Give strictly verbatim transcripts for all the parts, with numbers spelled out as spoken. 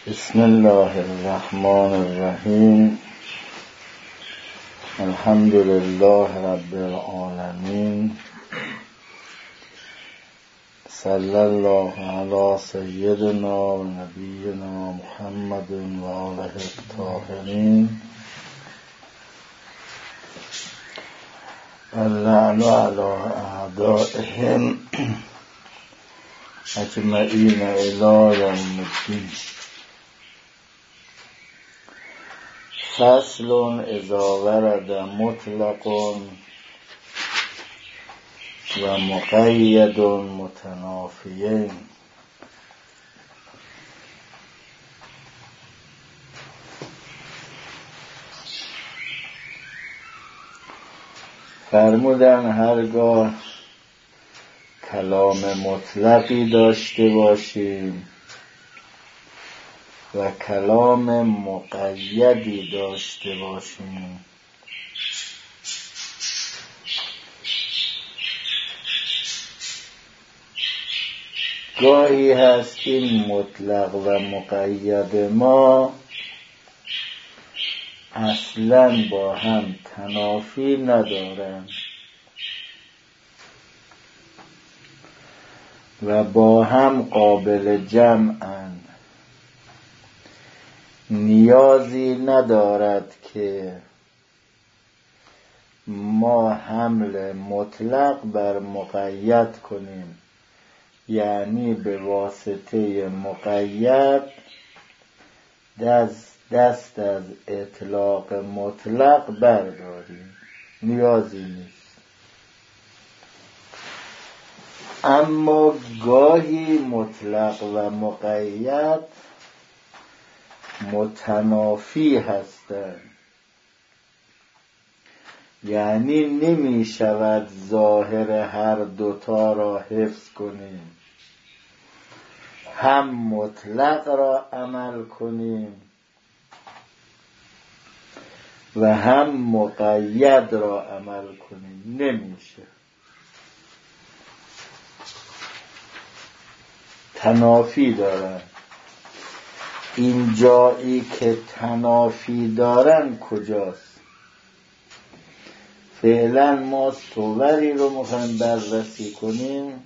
بسم الله الرحمن الرحیم. الحمد لله رب العالمین. صلی الله علی سیدنا و نبینا محمد و آله الطاهرین. اللعن علی اعدائهم اجمعین الی یوم الدین. فصل اذا ورد مطلق و مقید متنافیین. فرمودن هرگاه کلام مطلقی داشته باشیم و کلام مقیدی داشته باشیم، گاهی هست این مطلق و مقید ما اصلاً با هم تنافی ندارند و با هم قابل جمعند. نیازی ندارد که ما حمل مطلق بر مقید کنیم، یعنی به واسطه مقید دست, دست از اطلاق مطلق برداریم. نیازی نیست. اما گاهی مطلق و مقید متنافی هستند، یعنی نمی شود ظاهر هر دوتا را حفظ کنیم، هم مطلق را عمل کنیم و هم مقید را عمل کنیم. نمیشه. تنافی دارند. این جایی که تنافی دارن کجاست؟ فعلا ما صوری رو میخوایم بررسی کنیم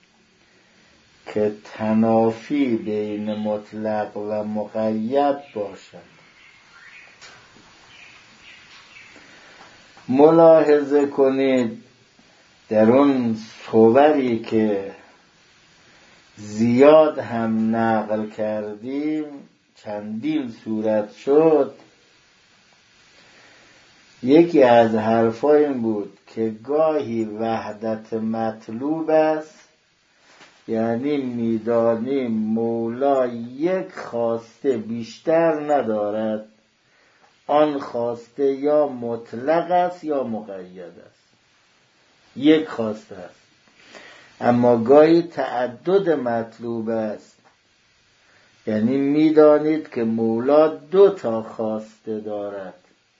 که تنافی بین مطلق و مقید باشد. ملاحظه کنید در اون صوری که زیاد هم نقل کردیم، چندین صورت شد. یکی از حرفا این بود که گاهی وحدت مطلوب است، یعنی میدانیم مولا یک خواسته بیشتر ندارد، آن خواسته یا مطلق است یا مقید است. یک خواسته است. اما گاهی تعدد مطلوب است، یعنی میدانید که مولا دو تا خواسته دارد.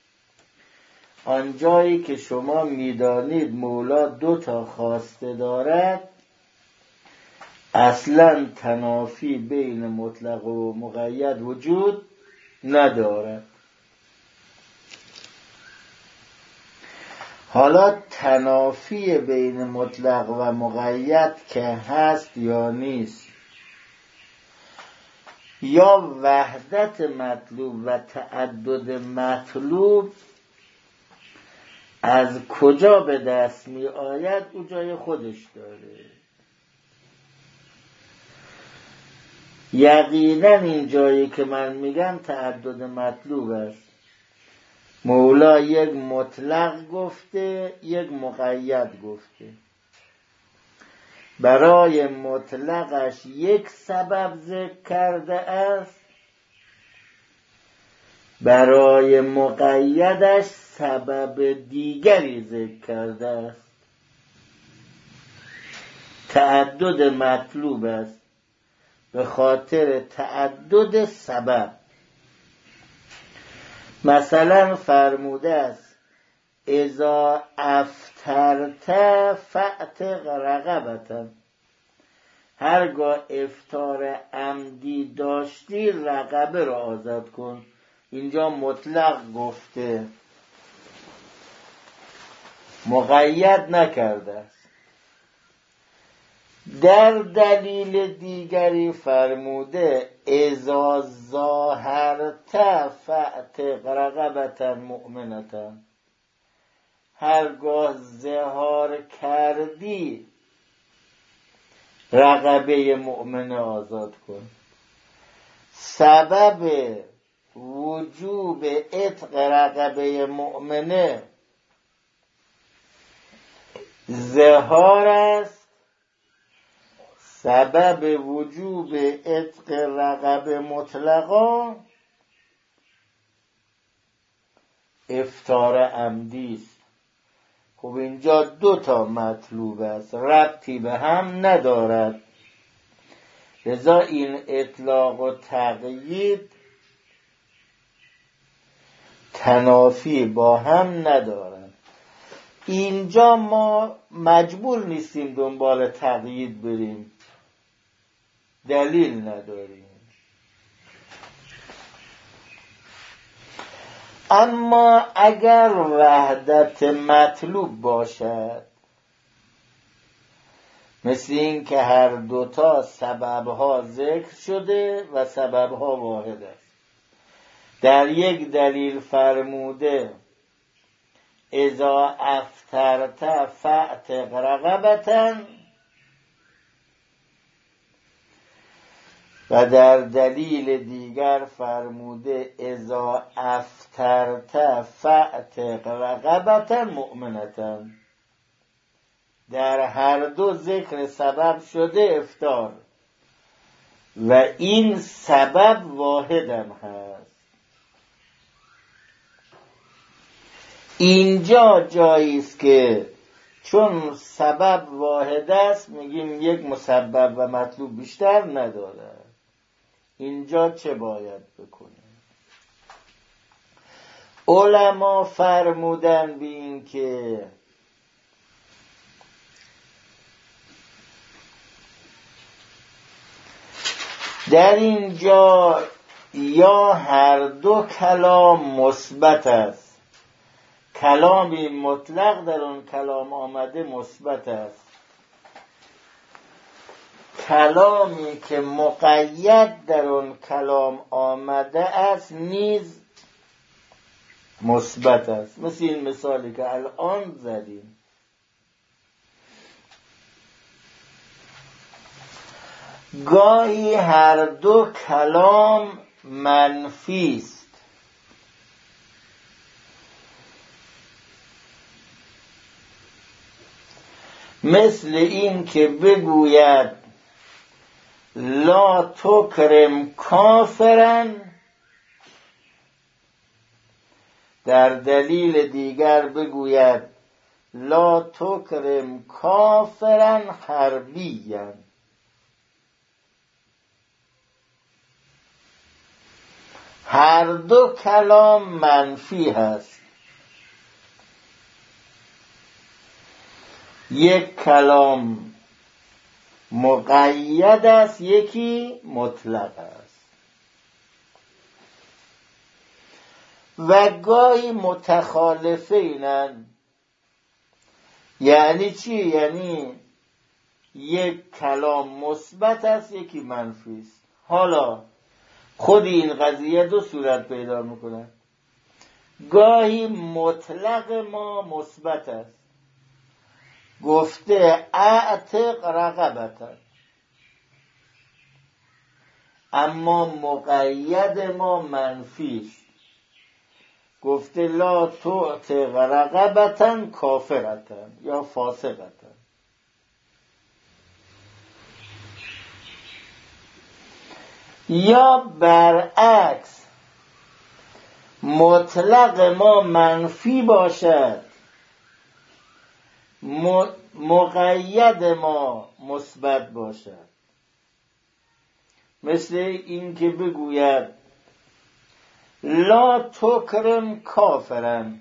آنجایی که شما میدانید مولا دو تا خواسته دارد، اصلا تنافی بین مطلق و مقید وجود ندارد. حالا تنافی بین مطلق و مقید که هست یا نیست، یا وحدت مطلوب و تعدد مطلوب از کجا به دست می آید، او جای خودش داره. یقینا این جایی که من میگم تعدد مطلوب است. مولا یک مطلق گفته، یک مقید گفته. برای مطلقش یک سبب ذکر کرده است، برای مقیدش سبب دیگری ذکر کرده است. تعدد مطلوب است به خاطر تعدد سبب. مثلا فرموده است اذا افطرت فاعتق رقبة، هرگاه افطار عمدی داشتی رقبه را آزاد کن. اینجا مطلق گفته، مقید نکرده است. در دلیل دیگری فرموده اذا ظاهرت فاعتق رقبة مؤمنة، هرگاه ظهار کردی رقبه مؤمنه آزاد کن. سبب وجوب عتق رقبه مؤمنه ظهار است، سبب وجوب عتق رقبه مطلقا افطار عمدی است. خب اینجا دو تا مطلوب است، ربطی به هم ندارد، لذا این اطلاق و تقیید تنافی با هم ندارند. اینجا ما مجبور نیستیم دنبال تقیید بریم، دلیل نداریم. اما اگر وحدت مطلوب باشد، مثل این که هر دوتا سببها ذکر شده و سببها واحد است، در یک دلیل فرموده اذا افطرت فاعتق رقبة، و در دلیل دیگر فرموده اذا افطرت فاعتق رقبة مؤمنة، در هر دو ذکر سبب شده افطار و این سبب واحدم هست. اینجا جایی است که چون سبب واحد است میگیم یک مسبب و مطلوب بیشتر نداره. اینجا چه باید بکنیم؟ علما فرمودن به این که در اینجا یا هر دو کلام مثبت است، کلامی مطلق در اون کلام آمده مثبت است، کلامی که مقید در اون کلام آمده است نیز مثبت است. مثل این مثالی که الان زدیم. گاهی هر دو کلام منفی است، مثل این که بگوید لا تکرم کافرن، در دلیل دیگر بگوید لا تکرم کافرن حربیًا. هر دو کلام منفی هست، یک کلام مقید است، یکی مطلق است. و گاهی متخالفینن. یعنی چی؟ یعنی یک کلام مثبت است، یکی منفی است. حالا خود این قضیه دو صورت پیدا میکنه. گاهی مطلق ما مثبت است، گفته اعتق رقبة، اما مقید ما منفی است، گفته لا تعتق رقبة کافرة یا فاسقة. یا برعکس مطلق ما منفی باشد، مقید ما مثبت باشد، مثل این که بگوید لا تکرم کافرن،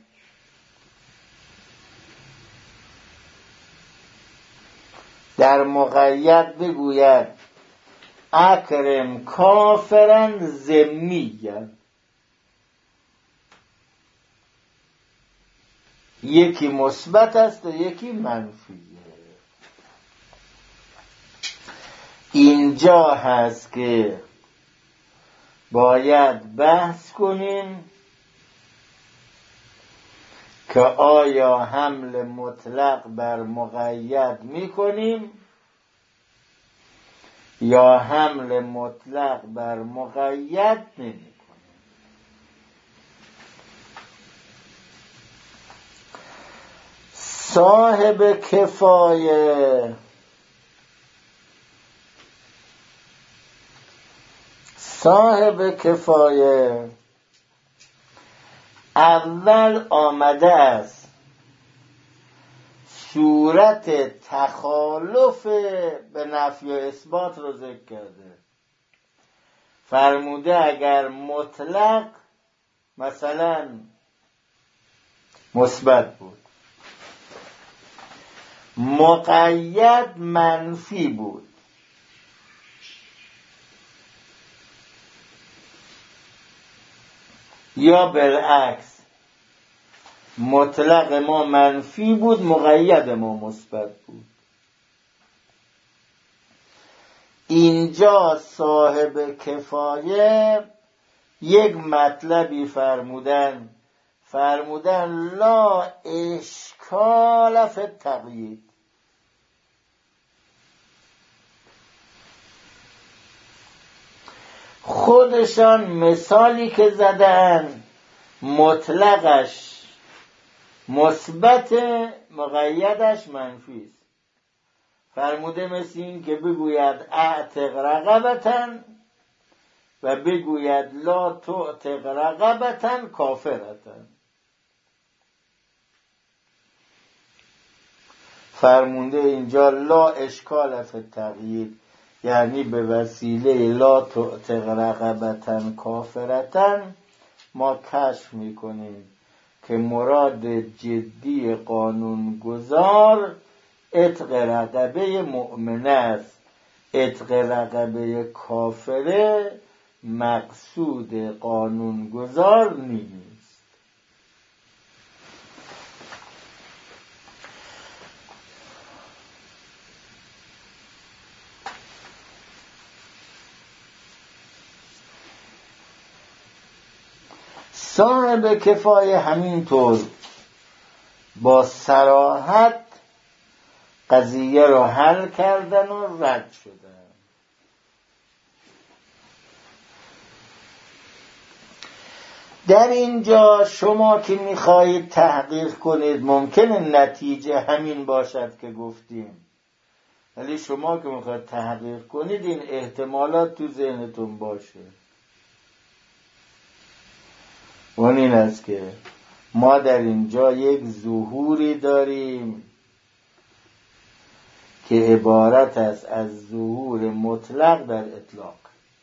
در مقید بگوید اکرم کافرن ذمیًا، یکی مثبت است و یکی منفیه. اینجا هست که باید بحث کنیم که آیا حمل مطلق بر مقید میکنیم یا حمل مطلق بر مقید نمیکنیم. صاحب کفایه صاحب کفایه اول آمده است صورت تخالف به نفی و اثبات رو ذکر کرده. فرموده اگر مطلق مثلا مثبت بود، مقید منفی بود، یا بالعکس مطلق ما منفی بود، مقید ما مثبت بود. اینجا صاحب کفایه یک مطلبی فرمودن فرمودن لا اشکال فی التقیید. خودشان مثالی که زدن مطلقش مثبت، مقیدش منفی است. فرموده مثل این که بگوید اعتق رقبتن و بگوید لا تعتق رقبتن کافرتن. فرموده اینجا لا اشکال فی التقیید، یعنی به وسیله لا تعتق رقبتن کافرتن ما کشف میکنیم که مراد جدی قانون گذار عتق رقبه مؤمنه است. عتق رقبه کافره مقصود قانون گذار نیست. صاحب کفایه همینطور با صراحت قضیه رو حل کردن و رد شدن. در اینجا شما که میخواهید تحقیق کنید ممکنه نتیجه همین باشد که گفتیم، ولی شما که میخواهید تحقیق کنید این احتمالات تو ذهنتون باشه. اون این است که ما در اینجا یک ظهوری داریم که عبارت است از ظهور مطلق در اطلاق.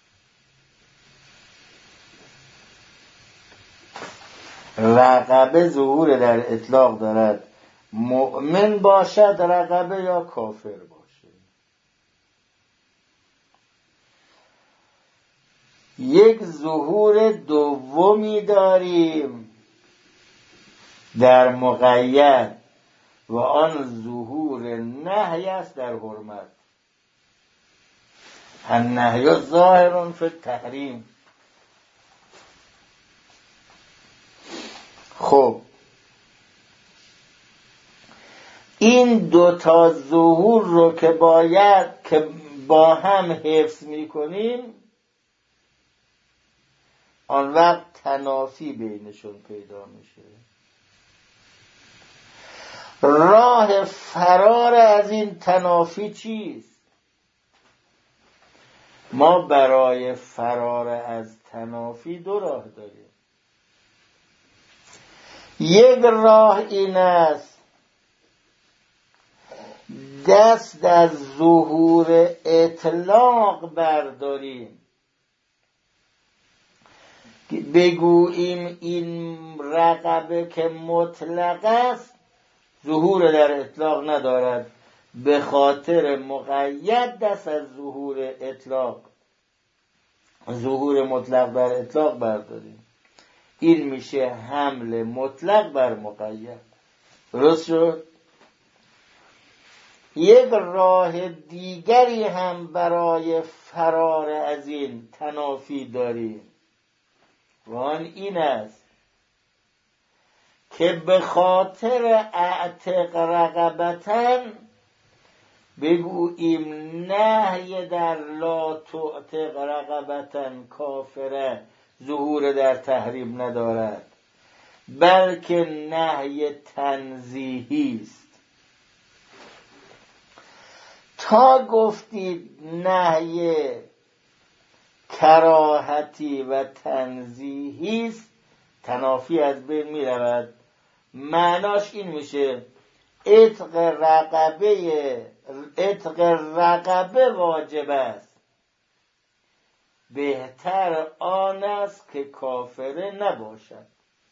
رقبه ظهور در اطلاق دارد، مؤمن باشد رقبه یا کافر باشه. یک ظهور دومی داریم در مقید و آن ظهور نهی است در حرمت. النهی ظاهر فی التحریم. خب این دو تا ظهور رو که باید که با هم حفظ میکنیم، آن وقت تنافی بینشون پیدا میشه. راه فرار از این تنافی چیست؟ ما برای فرار از تنافی دو راه داریم. یک راه این است دست از ظهور اطلاق برداریم، بگوییم این رقبه که مطلق است ظهور در اطلاق ندارد، به خاطر مقید دست از ظهور اطلاق ظهور مطلق بر اطلاق برداریم. این میشه حمل مطلق بر مقید. درست شد؟ یک راه دیگری هم برای فرار از این تنافی داریم و آن این است که به خاطر اعتق رقبتن بگوییم نهی در لا تعتق رقبتن کافره ظهور در تحریم ندارد، بلکه نهی تنزیهی است. تا گفتید نهی کراهتی و تنزیهی است، تنافی از بین می رود. معناش این میشه عتق رقبه عتق رقبه واجب است، بهتر آن است که کافره نباشد.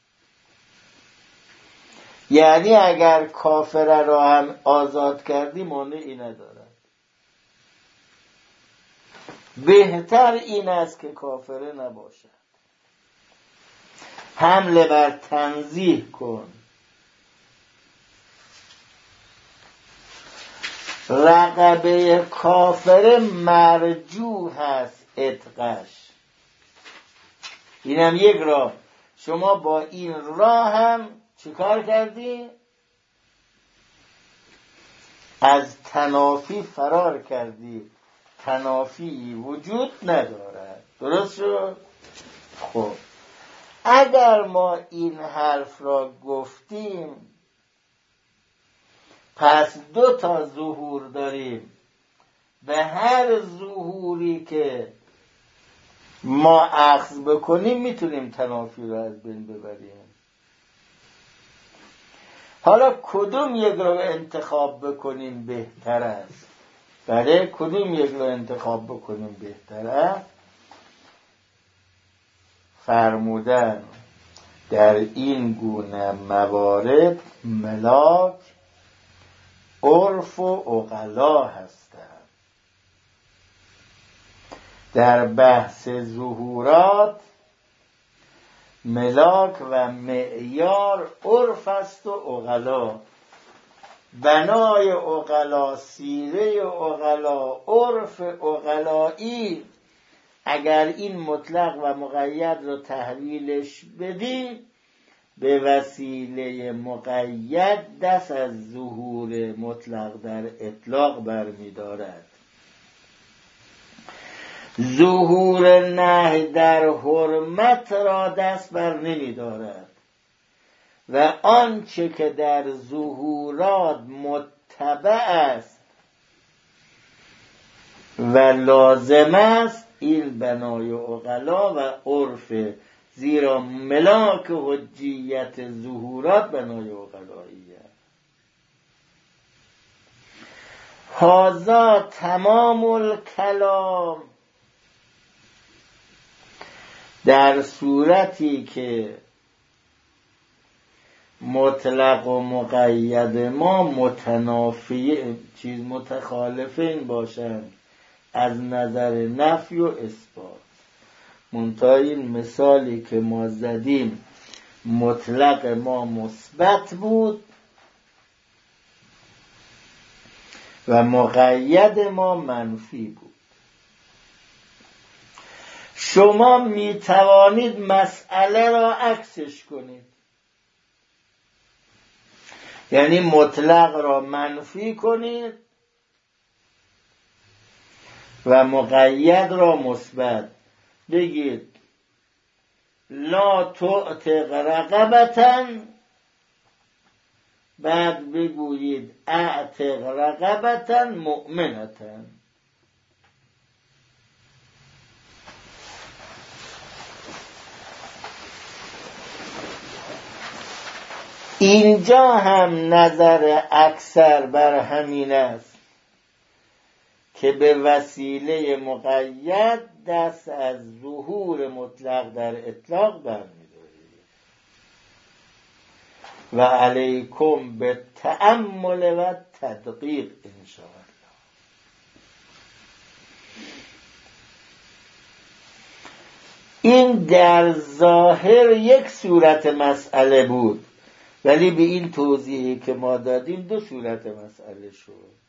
یعنی اگر کافره را هم آزاد کردی مانعی ندارد، بهتر این است که کافره نباشد. حمله بر تنزیه کن. رقبه کافر مرجوح هست عتقش. اینم یک راه. شما با این راه هم چیکار کردی؟ از تنافی فرار کردی. تنافی وجود ندارد. درست شد؟ خب اگر ما این حرف را گفتیم پس دو تا ظهور داریم. به هر ظهوری که ما اخذ بکنیم میتونیم تنافی را از بین ببریم. حالا کدوم یک را انتخاب بکنیم بهتر است؟ برای کدوم یک را انتخاب بکنیم بهتر است؟ فرمودن در این گونه موارد ملاک عرف و عقلا هستند. در بحث ظهورات ملاک و معیار عرف است و عقلا. بنای عقلا، سیره عقلا، عرف عقلایی. اگر این مطلق و مقید رو تحویلش بدی به وسیله مقید دست از ظهور مطلق در اطلاق برمی دارد. ظهور نهی در حرمت را دست بر نمی دارد و آنچه که در ظهورات متبع است و لازم است این بنای عقلا و عرف، زیرا ملاک حجیت ظهورات بنای عقلایی است. هذا تمام الکلام. در صورتی که مطلق و مقید ما متنافی چیز متخالفین باشند از نظر نفی و اثبات. منتها این مثالی که ما زدیم مطلق ما مثبت بود و مقید ما منفی بود. شما می توانید مسئله را عکسش کنید، یعنی مطلق را منفی کنید و مقید را مثبت. بگید لا تعتق رقبتن، بعد بگویید اعتق رقبتن مؤمنتن. اینجا هم نظر اکثر بر همین است که به وسیله مقید دست از ظهور مطلق در اطلاق برمی‌دارید و علیکم به تأمل و تدقیق انشاءالله. این در ظاهر یک صورت مسئله بود، ولی به این توضیحی که ما دادیم دو صورت مسئله شد.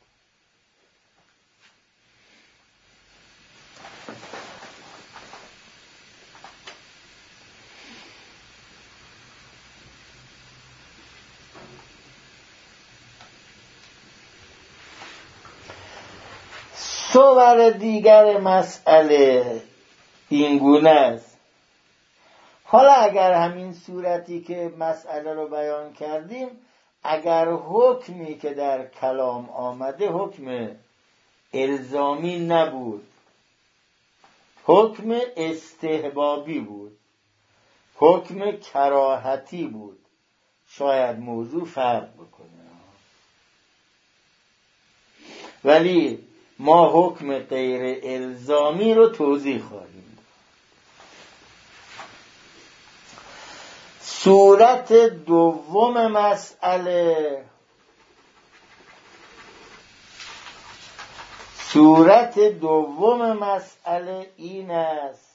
صور دیگر مسئله این گونه است. حالا اگر همین صورتی که مسئله رو بیان کردیم، اگر حکمی که در کلام آمده حکم الزامی نبود، حکم استحبابی بود، حکم کراهتی بود، شاید موضوع فرق بکنه. ولی ما حکم غیر الزامی رو توضیح خواهیم داد. صورت دوم مسئله صورت دوم مسئله این است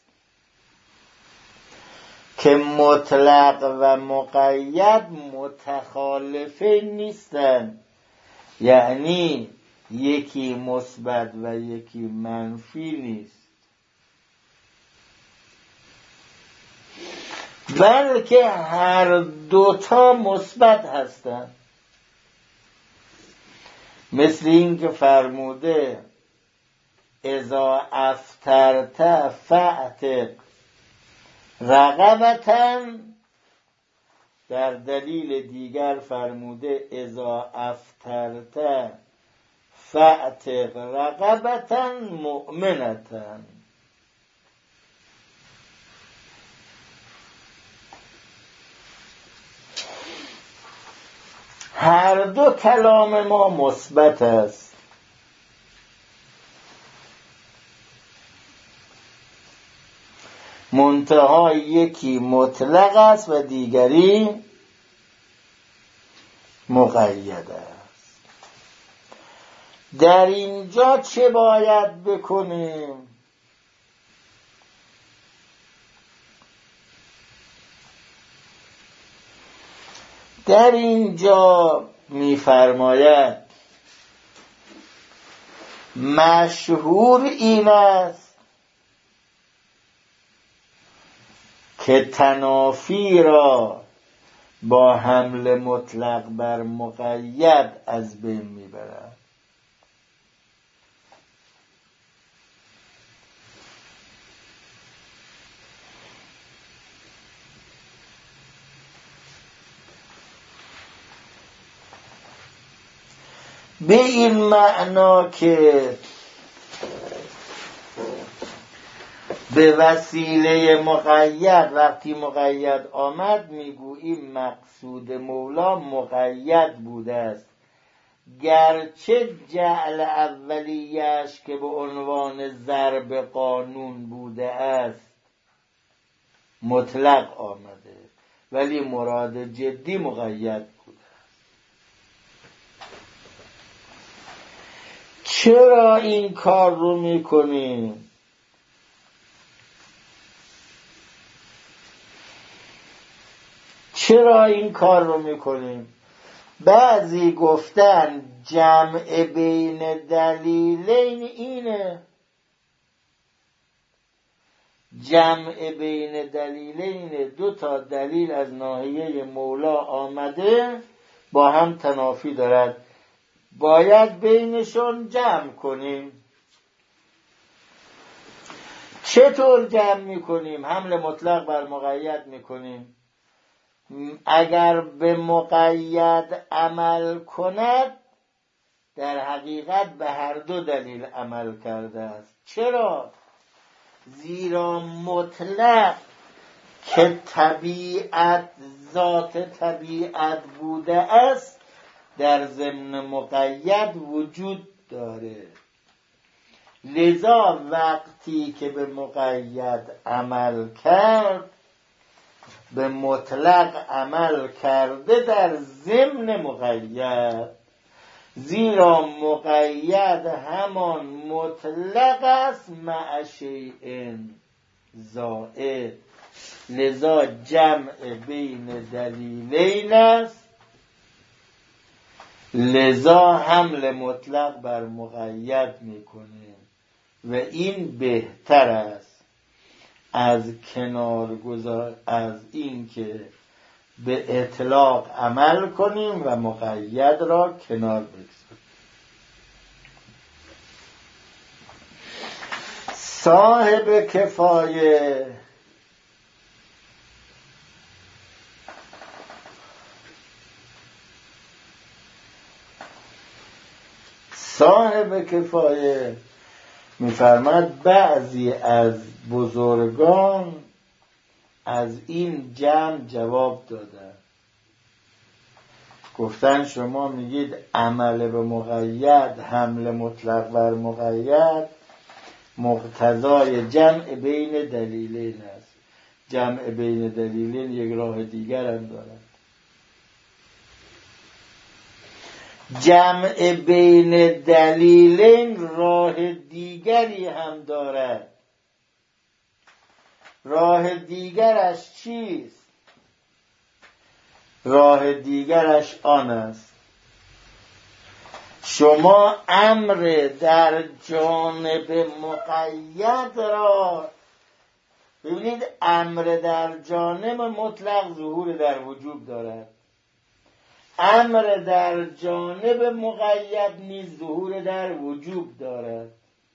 که مطلق و مقید متخالفین نیستند، یعنی یکی مثبت و یکی منفی نیست، بلکه هر دوتا مثبت هستند. مثل این که فرموده اذا افطرت فاعتق رقبة، در دلیل دیگر فرموده اذا افطرت فاعتق رقبة مؤمنة. هر دو کلام ما مثبت است، منتها یکی مطلق است و دیگری مقید است. در اینجا چه باید بکنیم؟ در اینجا می‌فرماید مشهور این است که تنافی را با حمل مطلق بر مقید از بین میبرد. به این معنا که به وسیله مقید، وقتی مقید آمد میگوییم مقصود مولا مقید بوده است، گرچه جعل اولیش که به عنوان ضرب قانون بوده است مطلق آمده، ولی مراد جدی مقید بوده. چرا این کار رو میکنیم؟ چرا این کار رو میکنیم؟ بعضی گفتن جمع بین دلیلین اینه، جمع بین دلیلین، دو تا دلیل از ناحیه مولا آمده با هم تنافی دارد، باید بینشون جمع کنیم. چطور جمع میکنیم؟ حمل مطلق بر مقید میکنیم. اگر به مقید عمل کند در حقیقت به هر دو دلیل عمل کرده است. چرا؟ زیرا مطلق که طبیعت ذات طبیعت بوده است در ضمن مقید وجود داره، لذا وقتی که به مقید عمل کرد به مطلق عمل کرده در ضمن مقید، زیرا مقید همان مطلق است مع شیء زائد، لذا جمع بین دلیلین است، لذا حمل مطلق بر مقید میکنه و این بهتر است از کنار گذار از این که به اطلاق عمل کنیم و مقید را کنار بگذاریم. صاحب کفایه صاحب کفایه می‌فرماد بعضی از بزرگان از این جمع جواب دادن، گفتن شما میگید عمل به مقید حمل مطلق بر مقید مقتضای جمع بین دلیلین است. جمع بین دلیلین یک راه دیگر هم دارد. جمع بین دلیلین راه دیگری هم دارد. راه دیگرش چیست؟ راه دیگرش آن است شما امر در جانب مقید را ببینید. امر در جانب مطلق ظهور در وجوب دارد، امر در جانب مقید نیز ظهور در وجوب دارد.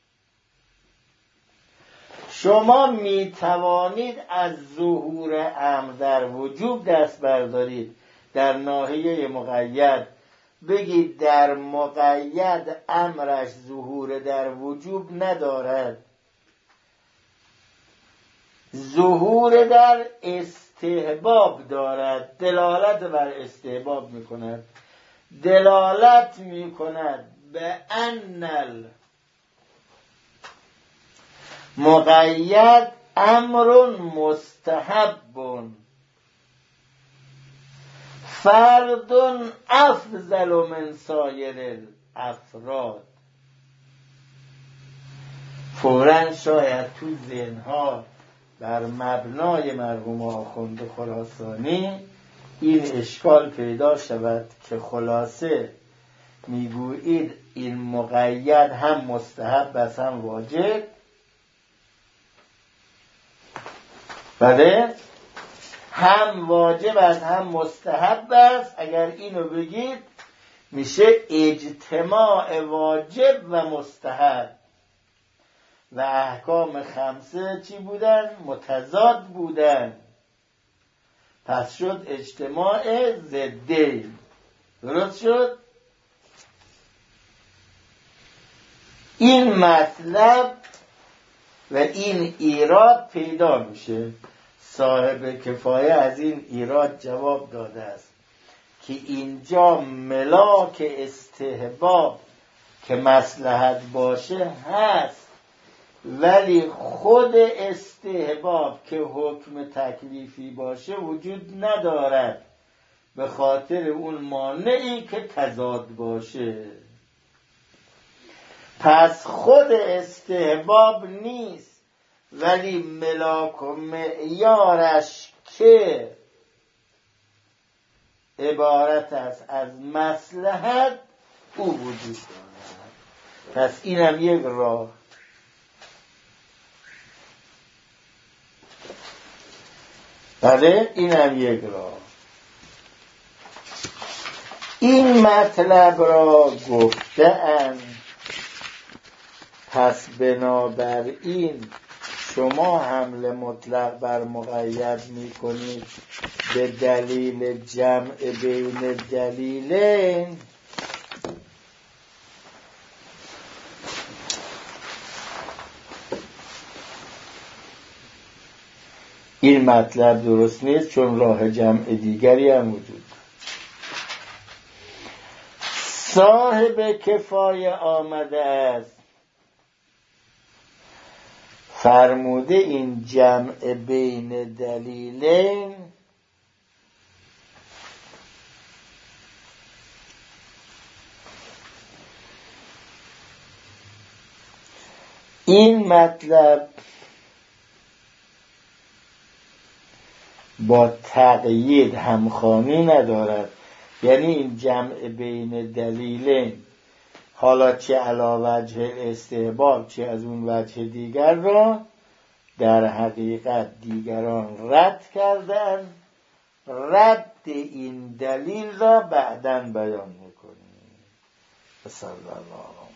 شما می توانید از ظهور امر در وجوب دست بردارید در ناحیه مقید، بگید در مقید امرش ظهور در وجوب ندارد، ظهور در استحباب دارد، دلالت بر استحباب می کند، دلالت می کند به انل مقید امر مستحب فرد افضل من سایر الافراد. فوراً شاید تو ذهنها بر مبنای مرحوم آخوند خراسانی این اشکال پیدا شود که خلاصه میگویید این مقید هم مستحب است هم واجب. بله، هم واجب است هم مستحب است. اگر اینو بگید میشه اجتماع واجب و مستحب و احکام خمسه چی بودن؟ متضاد بودن، پس شد اجتماع ضدین. درست شد؟ این مطلب و این ایراد پیدا میشه. صاحب کفایه از این ایراد جواب داده است که اینجا ملاک استحباب که مصلحت باشه هست، ولی خود استحباب که حکم تکلیفی باشه وجود ندارد به خاطر اون مانعی که تضاد باشه. پس خود استحباب نیست، ولی ملاک و معیارش که عبارت است از مصلحت او وجود دارد. پس اینم یک راه. بله، اینم یک راه. این مطلب را گفته‌اند. پس بنابراین شما حمل مطلق بر مقید می کنید به دلیل جمع بین دلیلین. این مطلب درست نیست، چون راه جمع دیگری هم وجود. صاحب کفایه آمده است فرموده این جمع بین دلیلین این مطلب با تقیید همخوانی ندارد، یعنی این جمع بین دلیلین حالا چه علی وجه استحباب چه از اون وجه دیگر را در حقیقت دیگران رد کردن. رد این دلیل را بعداً بیان میکنیم. صلی الله